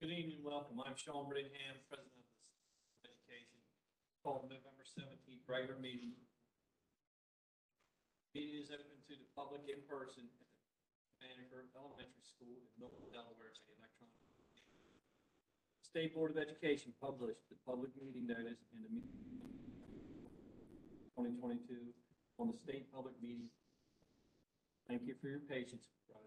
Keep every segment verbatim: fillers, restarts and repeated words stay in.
Good evening and welcome. I'm Sean Brittingham, President of the Education. Called November seventeenth regular meeting. Meeting is open to the public in person at the Banneker Elementary School in Milton, Delaware by electronic. State Board of Education published the public meeting notice in the meeting twenty twenty-two on the state public meeting. Thank you for your patience.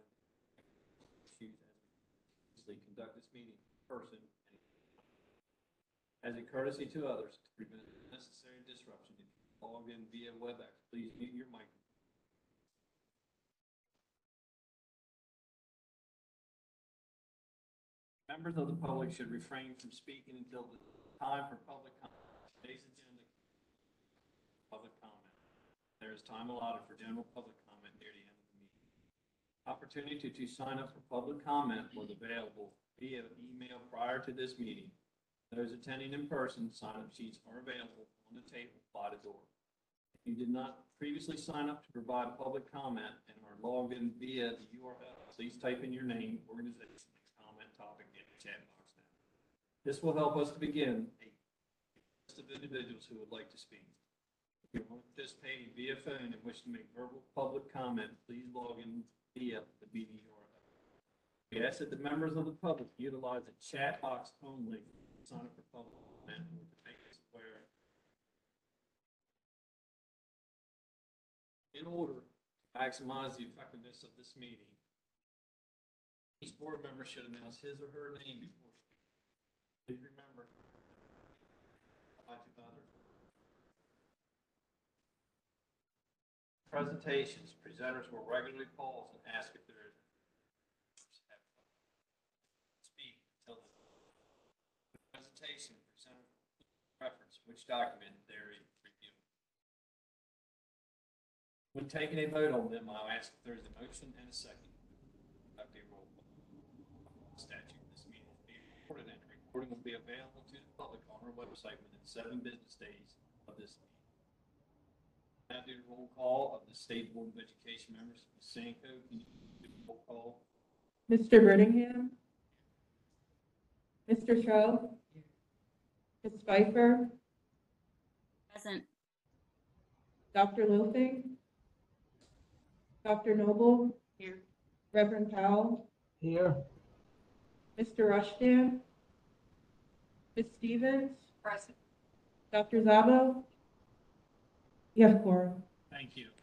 Conduct this meeting in person as a courtesy to others to prevent unnecessary disruption. If you log in via WebEx, please mute your microphone. Members of the public should refrain from speaking until the time for public comment. Today's agenda, public comment. There is time allotted for general public comment near the end of the meeting. Opportunity to, to sign up for public comment was available via email prior to this meeting. Those attending in person, sign-up sheets are available on the table by the door. If you did not previously sign up to provide public comment and are logged in via the U R L, please type in your name, organization, and comment topic in the chat box now. This will help us to begin a list of individuals who would like to speak. If you are participating via phone and wish to make verbal public comment, please log in via the meeting U R L. We ask that the members of the public utilize the chat box only to sign up for public comment or to make us aware. In order to maximize the effectiveness of this meeting, each board member should announce his or her name before speaking. Please remember, apply to others. Presentations. Presenters will regularly pause and ask if there is speak until the presentation. Presenter reference which document they're reviewing. When taking a vote on them, I'll ask if there is a motion and a second. Conduct a roll call. Statute. This meeting is being recorded, and the recording will be available to the public on our website within seven business days of this meeting. Now do the roll call of the State Board of Education members. Miz Sanko, can you do the roll call? Mister Brittingham, Mister Cho, Miz Pfeiffer, Present. Doctor Loafing, Doctor Noble, Here. Reverend Powell, Here. Mister Rushdan, Miz Stevens, Present. Doctor Zabo. You have quorum. Thank you.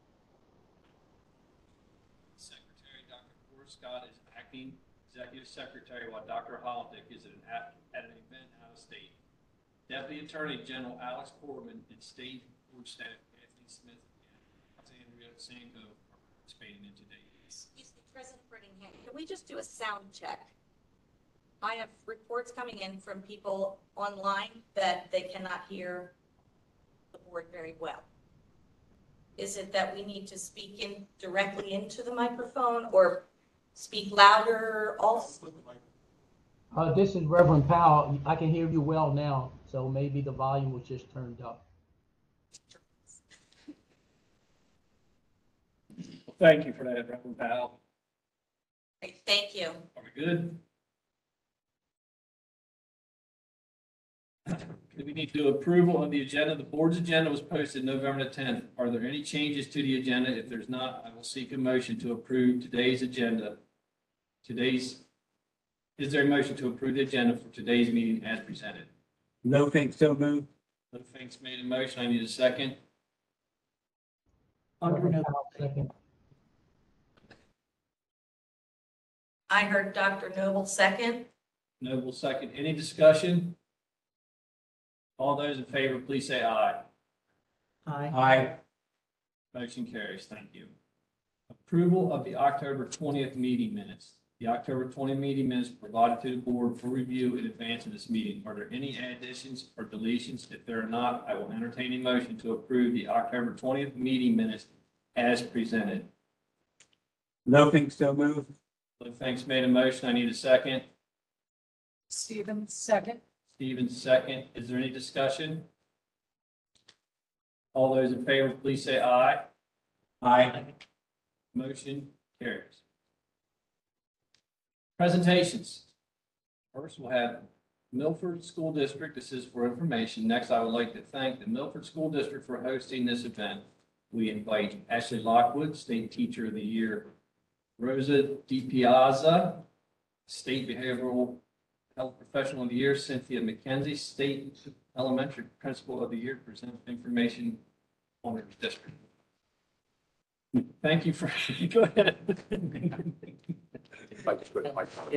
Secretary Doctor Cora Scott is acting executive secretary while Doctor Holodick is at an, at an event out of state. Deputy Attorney General Alex Corbin and State Board staff Anthony Smith and Alexandria Sanko are participating in today. Excuse me, President Brittingham, can we just do a sound check? I have reports coming in from people online that they cannot hear the board very well. Is it that we need to speak in directly into the microphone or speak louder also? Uh, this is Reverend Powell. I can hear you well now, so maybe the volume was just turned up. Well, thank you for that, Reverend Powell. Okay, thank you. Are we good? We need to do approval of the agenda. The board's agenda was posted November the tenth. Are there any changes to the agenda? If there's not, I will seek a motion to approve today's agenda. Today's, is there a motion to approve the agenda for today's meeting as presented? No thanks, so moved. No thanks made a motion. I need a second. Reverend Powell, second. I heard Doctor Noble second. Noble second. Any discussion? All those in favor, please say aye. Aye. Aye. Motion carries. Thank you. Approval of the October twentieth meeting minutes. The October twentieth meeting minutes provided to the board for review in advance of this meeting. Are there any additions or deletions? If there are not, I will entertain a motion to approve the October twentieth meeting minutes as presented. No thanks, so moved. Thanks made a motion. I need a second. Stevens, second. Stevens, second. Is there any discussion? All those in favor, please say aye. Aye. Motion carries. Presentations. First, we'll have Milford School District. This is for information. Next, I would like to thank the Milford School District for hosting this event. We invite Ashley Lockwood, State Teacher of the Year, Rosa DiPiazza, State Behavioral Health Professional of the Year, Cynthia McKenzie, State Elementary Principal of the Year, to present information on their district. Thank you for, go ahead. Yeah.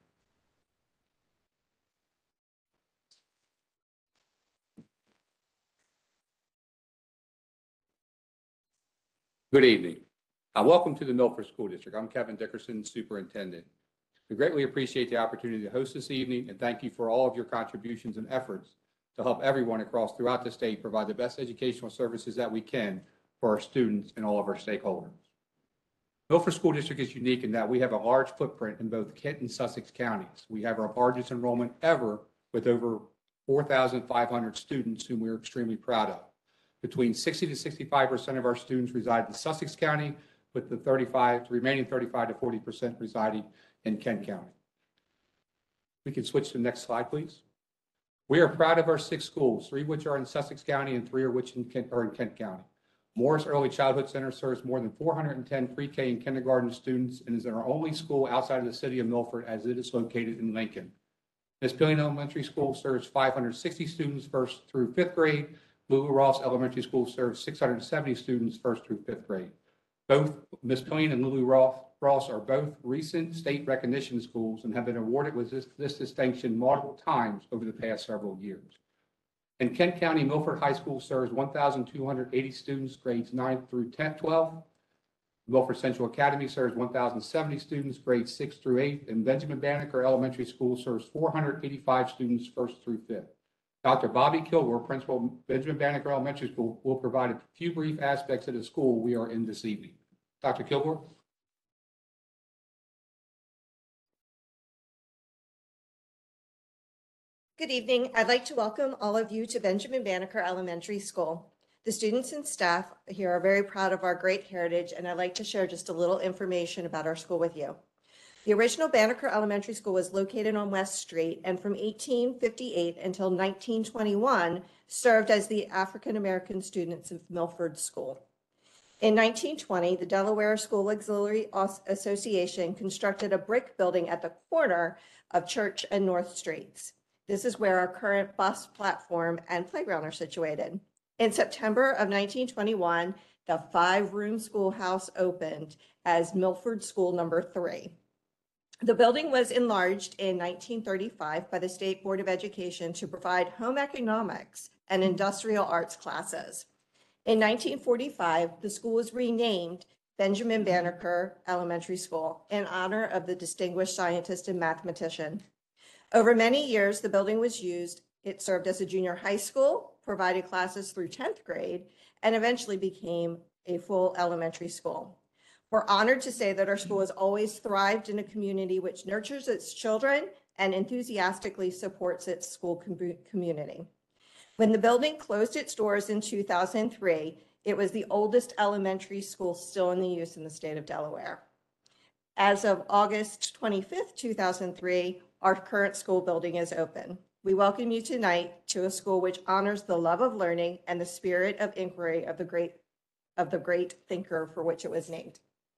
Good evening. Uh, welcome to the Milford School District. I'm Kevin Dickerson, Superintendent. We greatly appreciate the opportunity to host this evening and thank you for all of your contributions and efforts to help everyone across throughout the state provide the best educational services that we can for our students and all of our stakeholders. Milford School District is unique in that we have a large footprint in both Kent and Sussex counties. We have our largest enrollment ever with over four thousand five hundred students whom we're extremely proud of. Between sixty to sixty-five percent of our students reside in Sussex County, with the thirty-five, the remaining thirty-five to forty percent residing in Kent County. We can switch to the next slide, please. We are proud of our six schools, three of which are in Sussex County and three of which in Kent, are in Kent County. Morris Early Childhood Center serves more than four hundred ten pre-K and kindergarten students and is our only school outside of the city of Milford as it is located in Lincoln. Miss Pillion Elementary School serves five hundred sixty students first through fifth grade. Lulu Ross Elementary School serves six hundred seventy students first through fifth grade. Both Miss Pillion and Lulu Ross are both recent state recognition schools and have been awarded with this, this distinction multiple times over the past several years. In Kent County, Milford High School serves one thousand two hundred eighty students, grades nine through ten, twelve. Milford Central Academy serves one thousand seventy students, grades six through eight, and Benjamin Banneker Elementary School serves four hundred eighty-five students, first through fifth. Doctor Bobby Kilgore, Principal, Benjamin Banneker Elementary School, will provide a few brief aspects of the school we are in this evening. Doctor Kilgore. Good evening. I'd like to welcome all of you to Benjamin Banneker Elementary School. The students and staff here are very proud of our great heritage, and I'd like to share just a little information about our school with you. The original Banneker Elementary School was located on West Street and from eighteen fifty-eight until nineteen twenty-one served as the African American students of Milford School. In nineteen twenty, the Delaware School Auxiliary Association constructed a brick building at the corner of Church and North Streets. This is where our current bus platform and playground are situated. In September of nineteen twenty-one, the five-room schoolhouse opened as Milford School Number Three. The building was enlarged in nineteen thirty-five by the State Board of Education to provide home economics and industrial arts classes. In nineteen forty-five, the school was renamed Benjamin Banneker Elementary School in honor of the distinguished scientist and mathematician. Over many years, the building was used. It served as a junior high school, provided classes through tenth grade, and eventually became a full elementary school. We're honored to say that our school has always thrived in a community which nurtures its children and enthusiastically supports its school com- community. When the building closed its doors in two thousand three, it was the oldest elementary school still in the use in the state of Delaware. As of August twenty-fifth, two thousand three, our current school building is open. We welcome you tonight to a school which honors the love of learning and the spirit of inquiry of the great, of the great thinker for which it was named.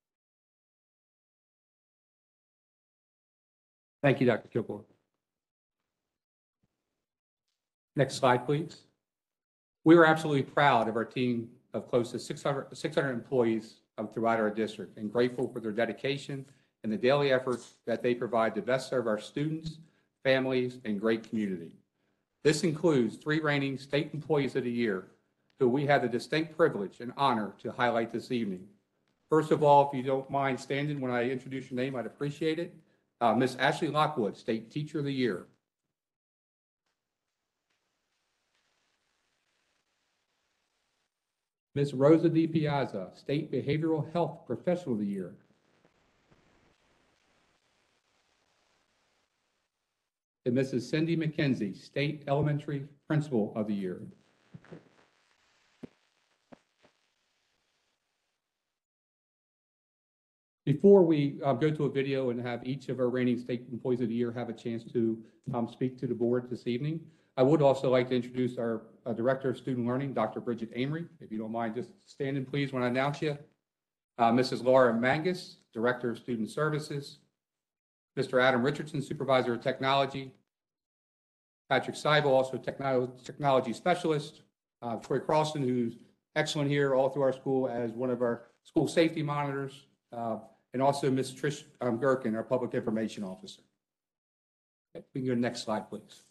Thank you, Doctor Kilgore. Next slide, please. We were absolutely proud of our team of close to six hundred, six hundred employees throughout our district and grateful for their dedication and the daily efforts that they provide to best serve our students, families, and great community. This includes three reigning State Employees of the Year, who we have the distinct privilege and honor to highlight this evening. First of all, if you don't mind standing when I introduce your name, I'd appreciate it. Uh, Miss Ashley Lockwood, State Teacher of the Year. Miss Rosa DiPiazza, State Behavioral Health Professional of the Year. And Missus Cindy McKenzie, State Elementary Principal of the Year. Before we uh, go to a video and have each of our reigning state employees of the year have a chance to um, speak to the board this evening, I would also like to introduce our uh, Director of Student Learning, Doctor Bridget Amory. If you don't mind just standing, please, when I announce you. Uh, Missus Laura Mangus, Director of Student Services. Mister Adam Richardson, Supervisor of Technology. Patrick Seibel, also techno technology specialist. Uh, Troy Carlson, who's excellent here all through our school as one of our school safety monitors. Uh, and also Miz Trish um, Gherkin, our Public Information Officer. Okay, we can go to the next slide, please.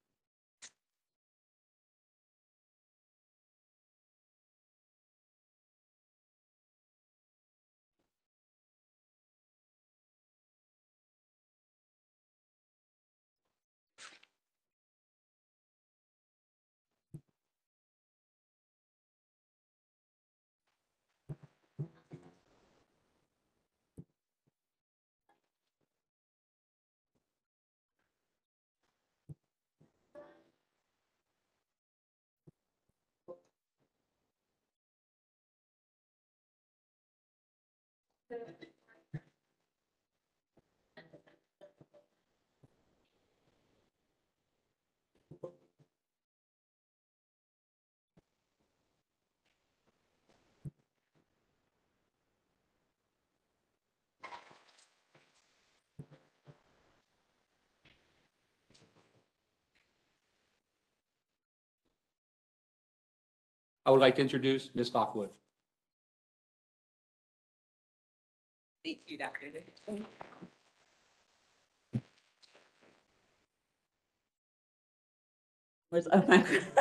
I would like to introduce Miz Lockwood. Thank you, Doctor Dickinson. Where's, oh my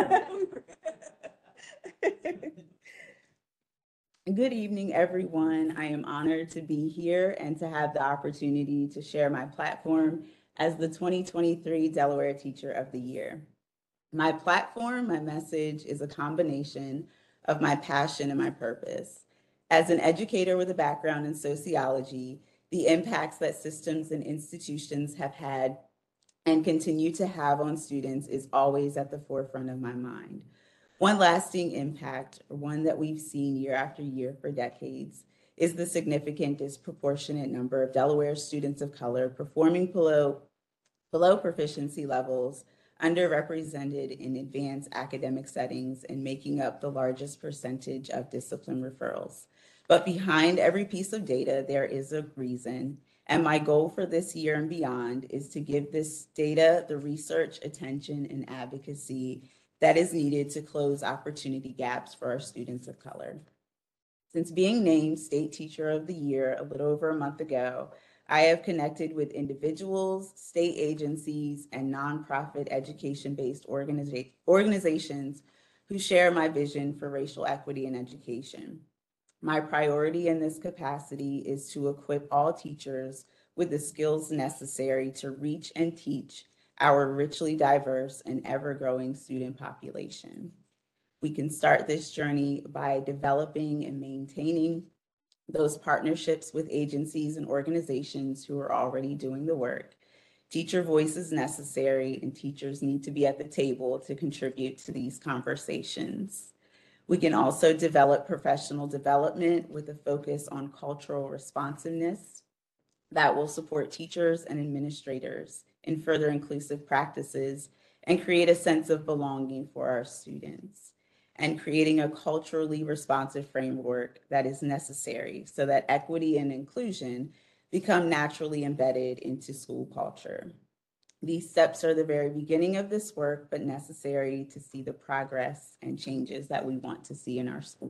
Good evening, everyone. I am honored to be here and to have the opportunity to share my platform as the twenty twenty-three Delaware Teacher of the Year. My platform, my message is a combination of my passion and my purpose. As an educator with a background in sociology, the impacts that systems and institutions have had and continue to have on students is always at the forefront of my mind. One lasting impact, or one that we've seen year after year for decades, is the significant disproportionate number of Delaware students of color performing below, below proficiency levels, underrepresented in advanced academic settings, and making up the largest percentage of discipline referrals. But behind every piece of data, there is a reason. And my goal for this year and beyond is to give this data the research, attention, and advocacy that is needed to close opportunity gaps for our students of color. Since being named State Teacher of the Year a little over a month ago, I have connected with individuals, state agencies, and nonprofit education-based organiza- organizations who share my vision for racial equity in education. My priority in this capacity is to equip all teachers with the skills necessary to reach and teach our richly diverse and ever-growing student population. We can start this journey by developing and maintaining those partnerships with agencies and organizations who are already doing the work. Teacher voice is necessary, and teachers need to be at the table to contribute to these conversations. We can also develop professional development with a focus on cultural responsiveness that will support teachers and administrators in further inclusive practices and create a sense of belonging for our students, and creating a culturally responsive framework that is necessary so that equity and inclusion become naturally embedded into school culture. These steps are the very beginning of this work, but necessary to see the progress and changes that we want to see in our schools.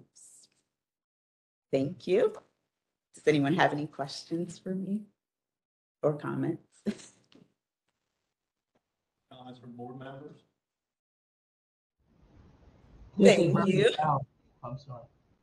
Thank you. Does anyone have any questions for me or comments? Comments from board members? This is Thank Reverend you. Powell. I'm sorry.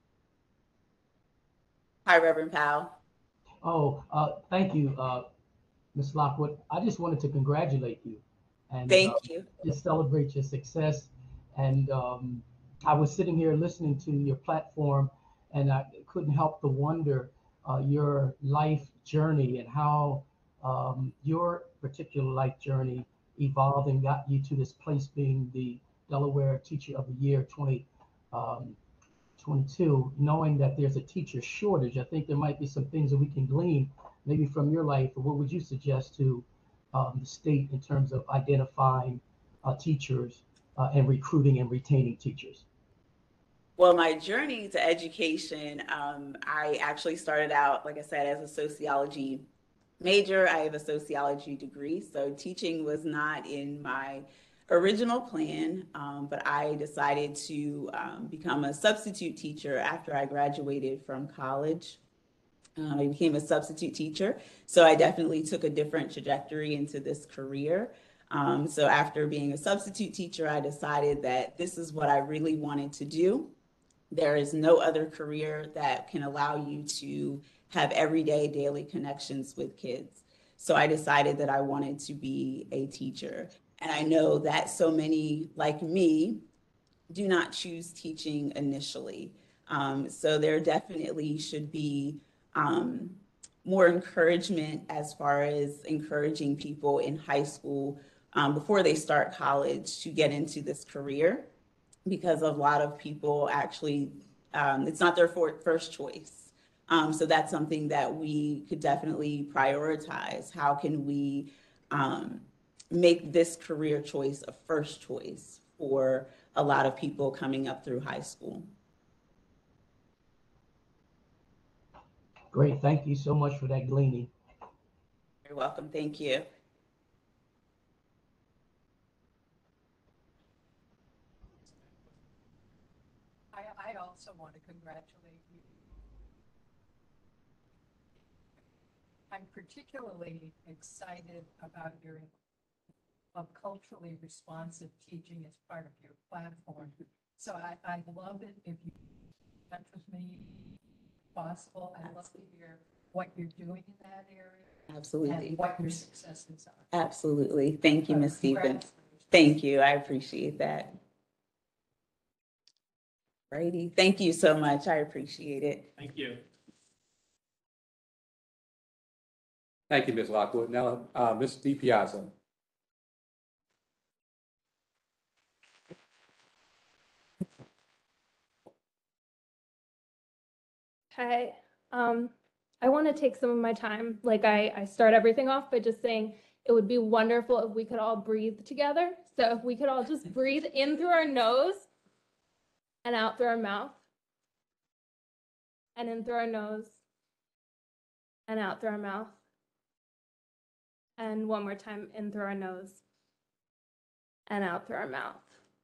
Hi, Reverend Powell. Oh, uh, thank you, uh, Miz Lockwood. I just wanted to congratulate you and uh, Thank you. just celebrate your success. And um, I was sitting here listening to your platform, and I couldn't help but wonder uh, your life journey and how um, your particular life journey evolved and got you to this place being the Delaware Teacher of the Year twenty twenty-two, knowing that there's a teacher shortage, I think there might be some things that we can glean maybe from your life. Or what would you suggest to um, the state in terms of identifying uh, teachers uh, and recruiting and retaining teachers? Well, my journey to education, um, I actually started out, like I said, as a sociology major. I have a sociology degree, so teaching was not in my original plan, um, but I decided to um, become a substitute teacher after I graduated from college. Um, I became a substitute teacher, so I definitely took a different trajectory into this career. Um, so after being a substitute teacher, I decided that this is what I really wanted to do. There is no other career that can allow you to have everyday daily connections with kids. So I decided that I wanted to be a teacher. And I know that so many like me do not choose teaching initially. Um, so there definitely should be um, more encouragement as far as encouraging people in high school um, before they start college to get into this career, because a lot of people actually, um, it's not their for, first choice. Um, so that's something that we could definitely prioritize. How can we um, make this career choice a first choice for a lot of people coming up through high school? Great, thank you so much for that gleaning. You're welcome, thank you. I, I also want to congratulate you. I'm particularly excited about your of culturally responsive teaching as part of your platform. So I, I'd love it if you touch with me if possible. I'd love to hear what you're doing in that area. Absolutely. And what your successes are. Absolutely. Thank you, Miz Stevens. Congratulations. Thank you. I appreciate that. Righty. Thank you so much. I appreciate it. Thank you. Thank you, Miz Lockwood. Now, uh, Miz DiPiazza. Hi. Um, I want to take some of my time. Like I, I start everything off by just saying it would be wonderful if we could all breathe together. So if we could all just breathe in through our nose and out through our mouth, and in through our nose and out through our mouth. And one more time, in through our nose and out through our mouth.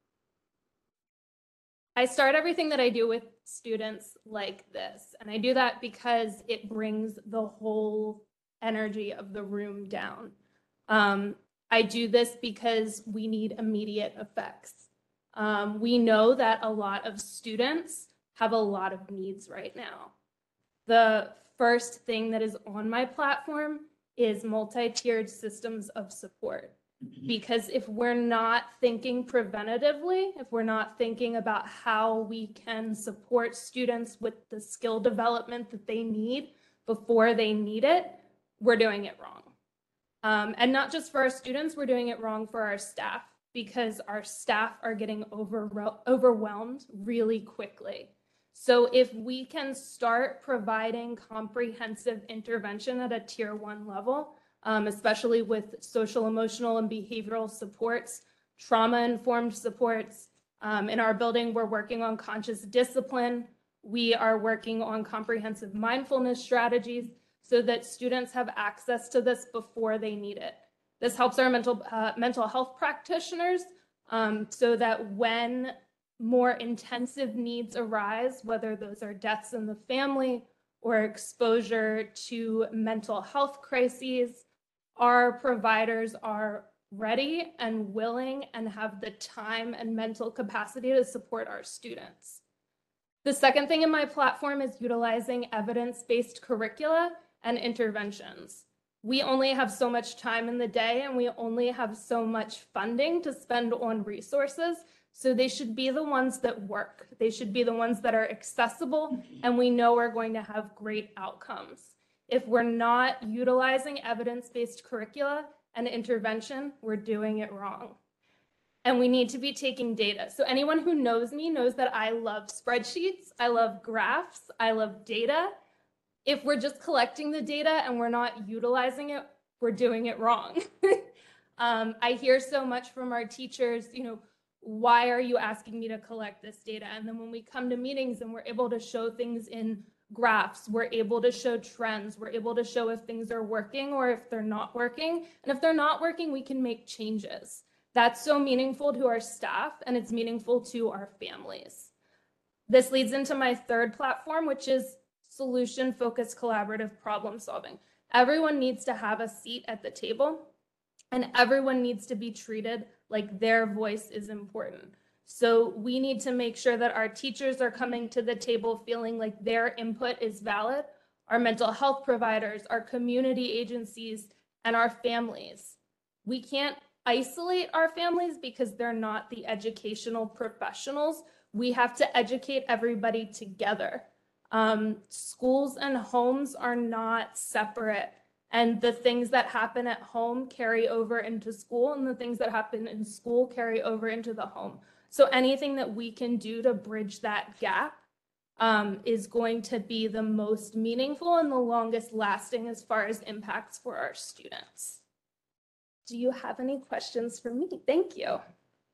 I start everything that I do with students like this, and I do that because it brings the whole energy of the room down. Um, I do this because we need immediate effects. Um, we know that a lot of students have a lot of needs right now. The first thing that is on my platform is multi-tiered systems of support. Because if we're not thinking preventatively, if we're not thinking about how we can support students with the skill development that they need before they need it, we're doing it wrong. Um, and not just for our students, we're doing it wrong for our staff, because our staff are getting over, overwhelmed really quickly. So if we can start providing comprehensive intervention at a tier one level, Um, especially with social, emotional, and behavioral supports, trauma-informed supports. Um, in our building, we're working on conscious discipline. We are working on comprehensive mindfulness strategies so that students have access to this before they need it. This helps our mental, uh, mental health practitioners um, so that when more intensive needs arise, whether those are deaths in the family or exposure to mental health crises, our providers are ready and willing and have the time and mental capacity to support our students. The second thing in my platform is utilizing evidence-based curricula and interventions. We only have so much time in the day, and we only have so much funding to spend on resources. So they should be the ones that work. They should be the ones that are accessible, and we know we're going to have great outcomes. If we're not utilizing evidence-based curricula and intervention, we're doing it wrong. and we need to be taking data. So anyone who knows me knows that I love spreadsheets, I love graphs, I love data. If we're just collecting the data and we're not utilizing it, we're doing it wrong. um, I hear so much from our teachers, you know, why are you asking me to collect this data? And then when we come to meetings and we're able to show things in graphs, we're able to show trends, we're able to show if things are working or if they're not working. And if they're not working, we can make changes. That's so meaningful to our staff, and it's meaningful to our families. This leads into my third platform, which is solution-focused collaborative problem solving. Everyone needs to have a seat at the table, and everyone needs to be treated like their voice is important. So we need to make sure that our teachers are coming to the table feeling like their input is valid, our mental health providers, our community agencies, and our families. We can't isolate our families because they're not the educational professionals. We have to educate everybody together. Um, schools and homes are not separate. And the things that happen at home carry over into school, and the things that happen in school carry over into the home. So anything that we can do to bridge that gap um, is going to be the most meaningful and the longest lasting as far as impacts for our students. Do you have any questions for me? Thank you.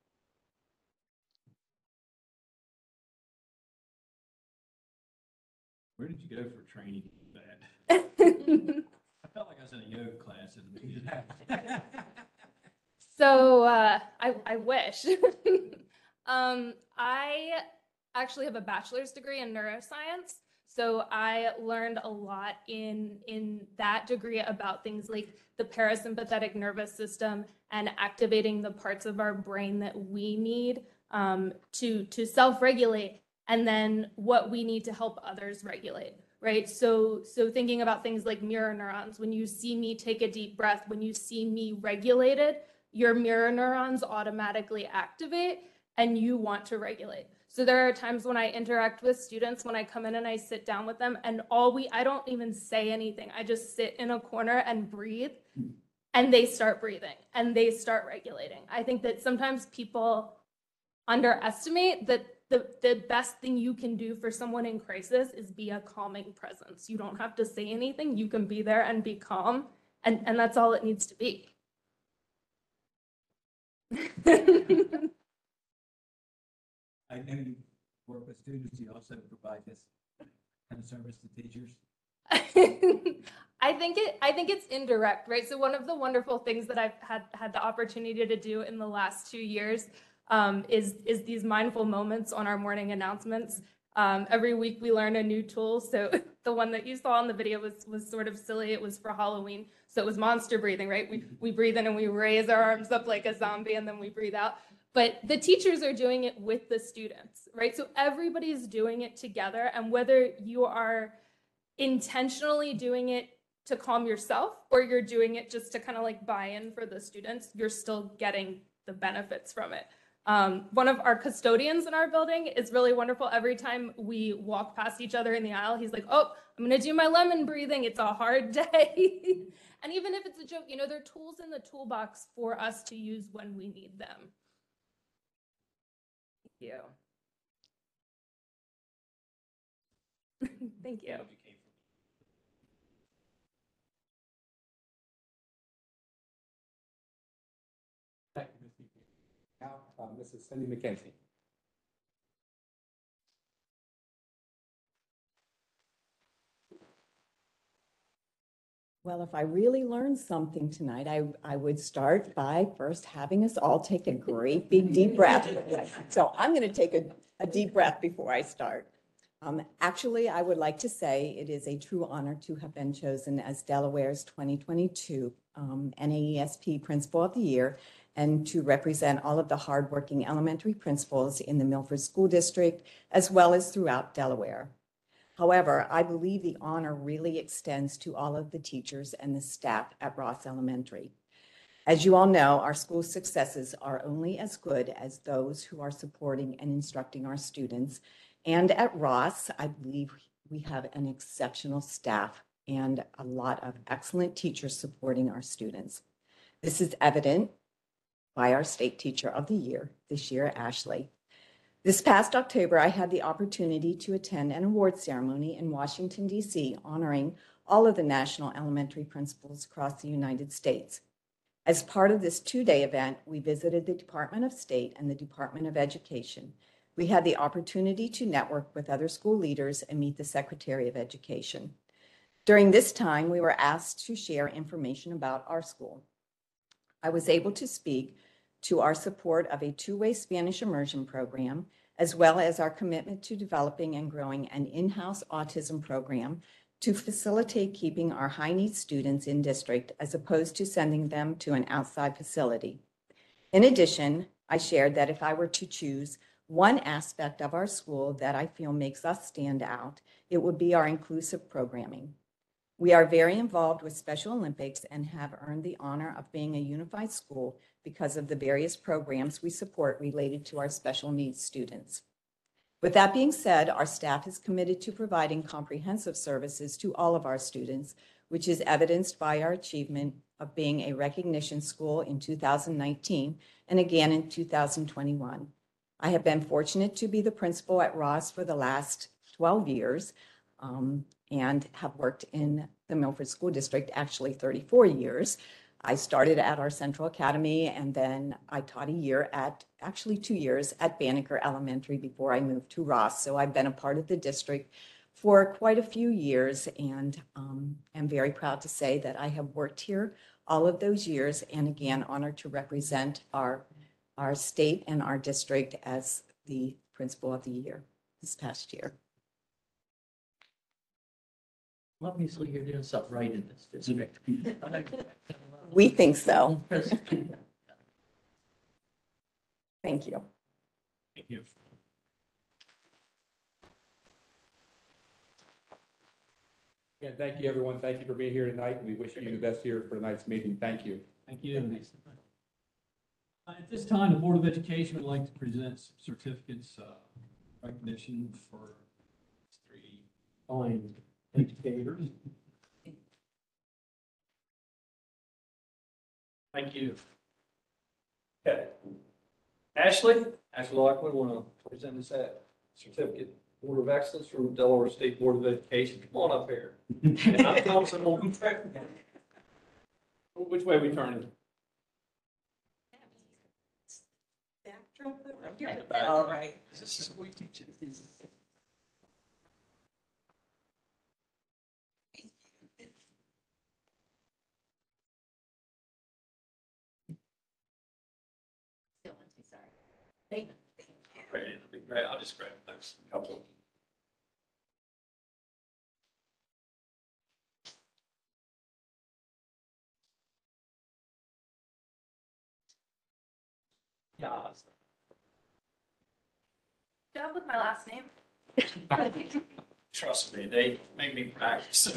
Where did you go for training for that? I felt like I was in a yoga class at the beginning. So uh, I, I wish. um, I actually have a bachelor's degree in neuroscience. So I learned a lot in, in that degree about things like the parasympathetic nervous system and activating the parts of our brain that we need um, to, to self-regulate, and then what we need to help others regulate. Right. So, so thinking about things like mirror neurons, when you see me take a deep breath, when you see me regulated, your mirror neurons automatically activate and you want to regulate. So there are times when I interact with students, when I come in and I sit down with them, and all we, I don't even say anything. I just sit in a corner and breathe, and they start breathing and they start regulating. I think that sometimes people underestimate that The, the best thing you can do for someone in crisis is be a calming presence. You don't have to say anything. You can be there and be calm. And, and that's all it needs to be. I know you work with students, you also provide this kind of service to teachers. I think it I think it's indirect, right? So one of the wonderful things that I've had had the opportunity to do in the last two years Um, is, is these mindful moments on our morning announcements. Um, every week we learn a new tool. So the one that you saw in the video was, was sort of silly. It was for Halloween. So it was monster breathing, right? We, we breathe in and we raise our arms up like a zombie, and then we breathe out. But the teachers are doing it with the students, right? So everybody's doing it together. And whether you are intentionally doing it to calm yourself or you're doing it just to kind of like buy in for the students, you're still getting the benefits from it. Um, one of our custodians in our building is really wonderful. Every time we walk past each other in the aisle, he's like, oh, I'm going to do my lemon breathing. It's a hard day. And even if it's a joke, you know, there are tools in the toolbox for us to use when we need them. Thank you. Thank you. Thank you, Miz Deacon. Now, uh, Missus Cindy McKenzie. Well, if I really learned something tonight, I, I would start by first having us all take a great big deep breath. So I'm going to take a, a deep breath before I start. Um, actually, I would like to say it is a true honor to have been chosen as Delaware's twenty twenty-two um, N A E S P Principal of the Year, and to represent all of the hardworking elementary principals in the Milford School District, as well as throughout Delaware. However, I believe the honor really extends to all of the teachers and the staff at Ross Elementary. As you all know, our school successes are only as good as those who are supporting and instructing our students. And at Ross, I believe we have an exceptional staff and a lot of excellent teachers supporting our students. This is evident by our state teacher of the year, this year, Ashley. This past October, I had the opportunity to attend an award ceremony in Washington, D C, honoring all of the national elementary principals across the United States. As part of this two-day event, we visited the Department of State and the Department of Education. We had the opportunity to network with other school leaders and meet the Secretary of Education. During this time, we were asked to share information about our school. I was able to speak to our support of a two-way Spanish immersion program, as well as our commitment to developing and growing an in-house autism program to facilitate keeping our high-needs students in district as opposed to sending them to an outside facility. In addition, I shared that if I were to choose one aspect of our school that I feel makes us stand out, it would be our inclusive programming. We are very involved with Special Olympics and have earned the honor of being a unified school because of the various programs we support related to our special needs students. With that being said, our staff is committed to providing comprehensive services to all of our students, which is evidenced by our achievement of being a recognition school in two thousand nineteen and again in two thousand twenty-one. I have been fortunate to be the principal at Ross for the last twelve years um, and have worked in the Milford School District actually thirty-four years. I started at our Central Academy, and then I taught a year at, actually two years at Banneker Elementary before I moved to Ross. So I've been a part of the district for quite a few years, and um, I'm very proud to say that I have worked here all of those years, and again, honored to represent our, our state and our district as the principal of the year this past year. Obviously, you're doing stuff right in this district. We think so. Thank you. Thank you. Again, thank you, everyone. Thank you for being here tonight. We wish you the best here for tonight's meeting. Thank you. Thank you. Uh, At this time, the Board of Education would like to present some certificates, uh, recognition for three fine educators. Thank you. Okay. Ashley, Ashley Lockwood, want to present us that certificate, Board of Excellence from Delaware State Board of Education. Come on up here. And I'm Thompson. Which way are we turning? All right. This is what we teach it. Sorry. Great, it'll be great. I'll just grab those. Couple. Yeah. Job with my last name. Trust me, they make me practice.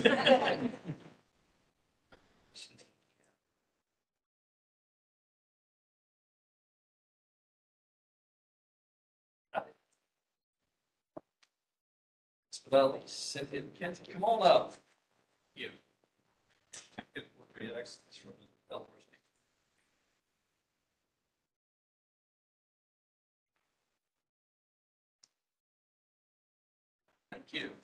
Well, Cynthia, Kenzie, come on up. You. Great excellence from the Delaware State. Thank you.